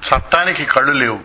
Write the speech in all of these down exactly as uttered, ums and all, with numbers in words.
చట్టానికి కళ్ళు లేవు.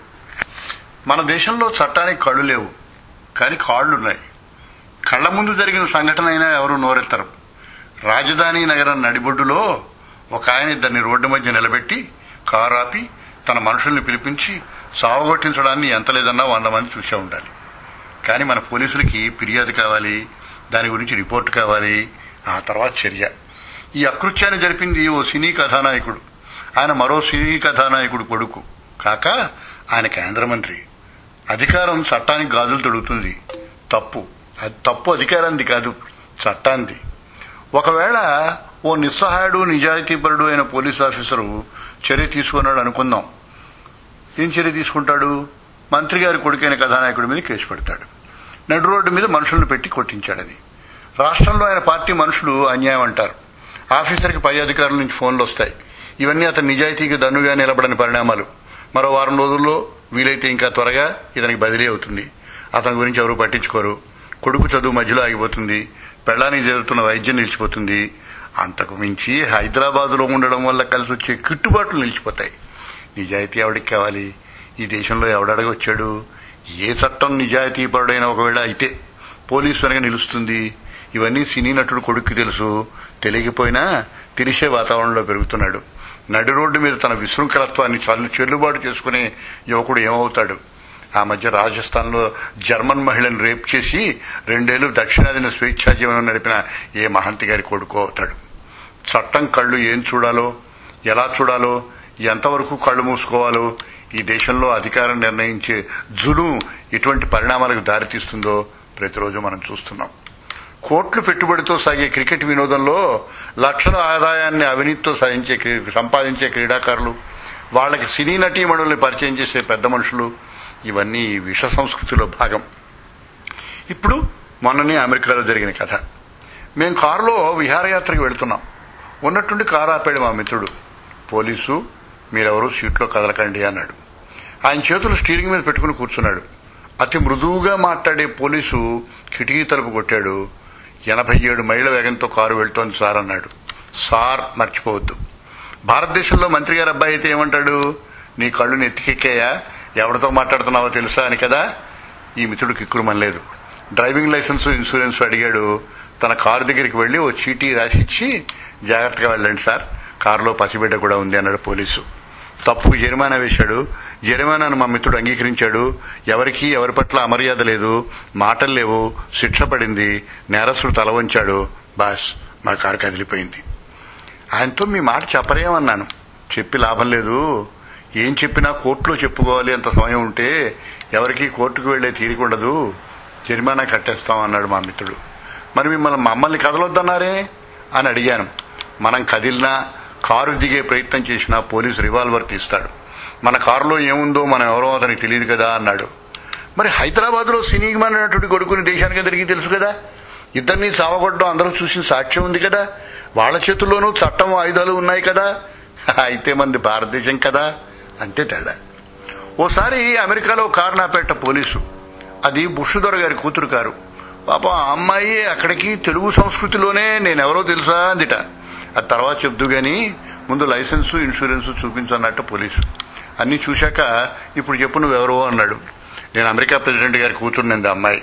మన దేశంలో చట్టానికి కళ్ళు లేవు, కానీ కాళ్లున్నాయి. కళ్ల ముందు జరిగిన సంఘటన అయినా ఎవరు నోరెత్తరు. రాజధాని నగరం నడిబొడ్డులో ఒక ఆయన ఇద్దరిని రోడ్డు మధ్య నిలబెట్టి కారాపి తన మనుషుల్ని పిలిపించి సావగొట్టించడాన్ని ఎంత లేదన్నా వంద మంది చూసే ఉండాలి. కానీ మన పోలీసులకి ఫిర్యాదు కావాలి, దాని గురించి రిపోర్టు కావాలి, ఆ తర్వాత చర్య. ఈ అకృత్యాన్ని జరిపింది ఓ సినీ కథానాయకుడు. ఆయన మరో సినీ కథానాయకుడు కొడుకు కాక ఆయన కేంద్ర మంత్రి. అధికారం చట్టానికి గాజులు తొడుగుతుంది. తప్పు అది తప్పు అధికారానికి కాదు, చట్టానికి. ఒకవేళ ఓ నిస్సహాయుడు నిజాయితీపరుడు అయిన పోలీస్ ఆఫీసరు చర్య తీసుకున్నాడు అనుకుందాం. ఏం చర్య తీసుకుంటాడు? మంత్రి గారి కొడుకైన కథానాయకుడి మీద కేసు పెడతాడు. నడు రోడ్డు మీద మనుషులను పెట్టి కొట్టించాడని. రాష్ట్రంలో ఆయన పార్టీ మనుషులు అన్యాయం అంటారు. ఆఫీసర్కి పై అధికారుల నుంచి ఫోన్లు వస్తాయి. ఇవన్నీ అతని నిజాయితీకి దన్నుగా నిలబడని పరిణామాలు. మరో వారం రోజుల్లో వీలైతే ఇంకా త్వరగా ఇతనికి బదిలీ అవుతుంది. అతని గురించి ఎవరూ పట్టించుకోరు. కొడుకు చదువు మధ్యలో ఆగిపోతుంది. పెళ్లానికి జరుగుతున్న వైద్యం నిలిచిపోతుంది. అంతకు మించి హైదరాబాద్లో ఉండడం వల్ల కలిసి వచ్చే కిట్టుబాట్లు నిలిచిపోతాయి. నిజాయితీ ఎవడికి కావాలి? ఈ దేశంలో ఎవడడగా వచ్చాడు? ఏ చట్టం నిజాయితీపరుడైన ఒకవేళ అయితే పోలీసు వెనక నిలుస్తుంది? ఇవన్నీ సినీ నటుడు కొడుక్కి తెలుసు. తెలియకపోయినా తెలిసే వాతావరణంలో పెరుగుతున్నాడు. నడి రోడ్డు మీద తన విశృంఖలత్వాన్ని చెల్లుబాటు చేసుకునే యువకుడు ఏమవుతాడు? ఆ మధ్య రాజస్థాన్ లో జర్మన్ మహిళను రేప్ చేసి రెండేళ్లు దక్షిణాదిన స్వేచ్ఛా జీవనం నడిపిన ఏ మహంతి గారి కొడుకు అవుతాడు. చట్టం కళ్ళు ఏం చూడాలో, ఎలా చూడాలో, ఎంతవరకు కళ్ళు మూసుకోవాలో ఈ దేశంలో అధికారం నిర్ణయించే జులుం ఎటువంటి పరిణామాలకు దారితీస్తుందో ప్రతిరోజు మనం చూస్తున్నాం. కోట్లు పెట్టుబడితో సాగే క్రికెట్ వినోదంలో లక్షల ఆదాయాన్ని అవినీతితో సాధించే సంపాదించే క్రీడాకారులు, వాళ్లకి సినీ నటీమణుల్ని పరిచయం చేసే పెద్ద మనుషులు, ఇవన్నీ విష సంస్కృతిలో భాగం. ఇప్పుడు మొన్ననే అమెరికాలో జరిగిన కథ. మేం కారులో విహారయాత్రకు వెళుతున్నాం. ఉన్నట్టుండి కారు ఆపాడు మా మిత్రుడు. పోలీసు, మీరెవరూ సీట్లో కదలకండి అన్నాడు. ఆయన చేతులు స్టీరింగ్ మీద పెట్టుకుని కూర్చున్నాడు. అతి మృదువుగా మాట్లాడే పోలీసు కిటికీ తలుపు కొట్టాడు. ఎనభై ఏడు మైళ్ల వేగంతో కారు వెళ్తోంది సార్ అన్నాడు. సార్ మర్చిపోవద్దు. భారతదేశంలో మంత్రి గారి అబ్బాయి అయితే ఏమంటాడు? నీ కళ్ళు నెత్తికెక్కాయా, ఎవరితో మాట్లాడుతున్నావో తెలుసా అని కదా. ఈ మిత్రుడు కిక్కురుమనలేదు. డ్రైవింగ్ లైసెన్స్, ఇన్సూరెన్స్ అడిగాడు. తన కారు దగ్గరికి వెళ్లి ఓ చీటీ రాసిచ్చి జాగ్రత్తగా వెళ్ళండి సార్, కారులో పసిబిడ్డ కూడా ఉంది అన్నాడు పోలీసు. తప్పుకు జరిమానా వేశాడు. జరిమానాను మా మిత్రుడు అంగీకరించాడు. ఎవరికీ ఎవరి పట్ల అమర్యాద లేదు, మాటలు లేవు, శిక్ష పడింది. నేరస్తుడు తల వంచాడు. బాస్, మా కారు కదిలిపోయింది. ఆయనతో మీ మాట చెప్పరేమన్నాను. చెప్పి లాభం లేదు. ఏం చెప్పినా కోర్టులో చెప్పుకోవాలి. అంత సమయం ఉంటే ఎవరికీ కోర్టుకు వెళ్లే తీరికుండదు. జరిమానా కట్టేస్తామన్నాడు మా మిత్రుడు. మరి మిమ్మల్ని మమ్మల్ని కదలొద్దన్నారే అని అడిగాను. మనం కదిలినా, కారు దిగే ప్రయత్నం చేసినా పోలీసు రివాల్వర్ తీస్తాడు. మన కారులో ఏముందో మనం ఎవరో అతనికి తెలియదు కదా అన్నాడు. మరి హైదరాబాద్ లో సినీమన్నటువంటి కొడుకుని దేశానికి అందరికీ తెలుసు కదా. ఇద్దరిని సావగొట్టడం అందరూ చూసిన సాక్ష్యం ఉంది కదా. వాళ్ల చేతుల్లోనూ చట్టం, ఆయుధాలు ఉన్నాయి కదా. అయితే మంది భారతదేశం కదా, అంతే తేడా. ఓసారి అమెరికాలో కారు నాపేట పోలీసు. అది బుష్ దొర గారి కూతురు కారు. పాపం ఆ అమ్మాయి అక్కడికి తెలుగు సంస్కృతిలోనే నేనెవరో తెలుసా అందిట. అది తర్వాత చెప్తూ గాని ముందు లైసెన్సు, ఇన్సూరెన్సు చూపించన్నట్టు పోలీసు. అన్ని చూశాక ఇప్పుడు చెప్పు నువ్వెవరో అన్నాడు. నేను అమెరికా ప్రెసిడెంట్ గారి కూతురునింది అమ్మాయి.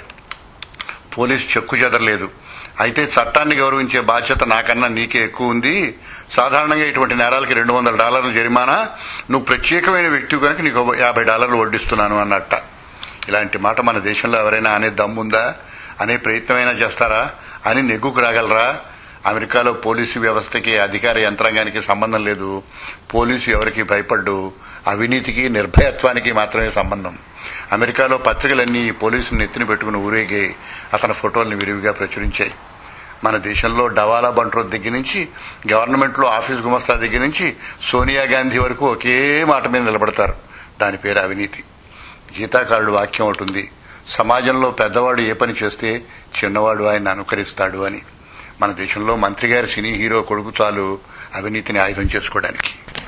పోలీసు చెక్కు చెదరలేదు. అయితే చట్టాన్ని గౌరవించే బాధ్యత నాకన్నా నీకే ఎక్కువ ఉంది. సాధారణంగా ఇటువంటి నేరాలకి రెండు వందల డాలర్ల జరిమానా, నువ్వు ప్రత్యేకమైన వ్యక్తి కనుక నీకు యాభై డాలర్లు వడ్డిస్తున్నాను అన్నట్ట. ఇలాంటి మాట మన దేశంలో ఎవరైనా అనే దమ్ముందా? అనే ప్రయత్నమైనా చేస్తారా? అని నెగ్గుకు రాగలరా? అమెరికాలో పోలీసు వ్యవస్థకి, అధికార యంత్రాంగానికి సంబంధం లేదు. పోలీసు ఎవరికి భయపడ్డు. అవినీతికి, నిర్భయత్వానికి మాత్రమే సంబంధం. అమెరికాలో పత్రికలన్నీ పోలీసుని ఎత్తిన పెట్టుకుని ఊరేగి అతని ఫోటోల్ని విరివిగా ప్రచురించాయి. మన దేశంలో డవాలా బంట్రో దగ్గర నుంచి, గవర్నమెంట్ లో ఆఫీస్ గుమస్తా దగ్గర నుంచి సోనియా గాంధీ వరకు ఒకే మాట మీద నిలబడతారు. దాని పేరు అవినీతి. గీతాకారుడు వాక్యం ఒకటి ఉంది, సమాజంలో పెద్దవాడు ఏ పని చేస్తే చిన్నవాడు ఆయన అనుకరిస్తాడు అని. మన దేశంలో మంత్రి గారి సినీ హీరో కొడుకు చాలు అవినీతిని ఆయుధం చేసుకోవడానికి.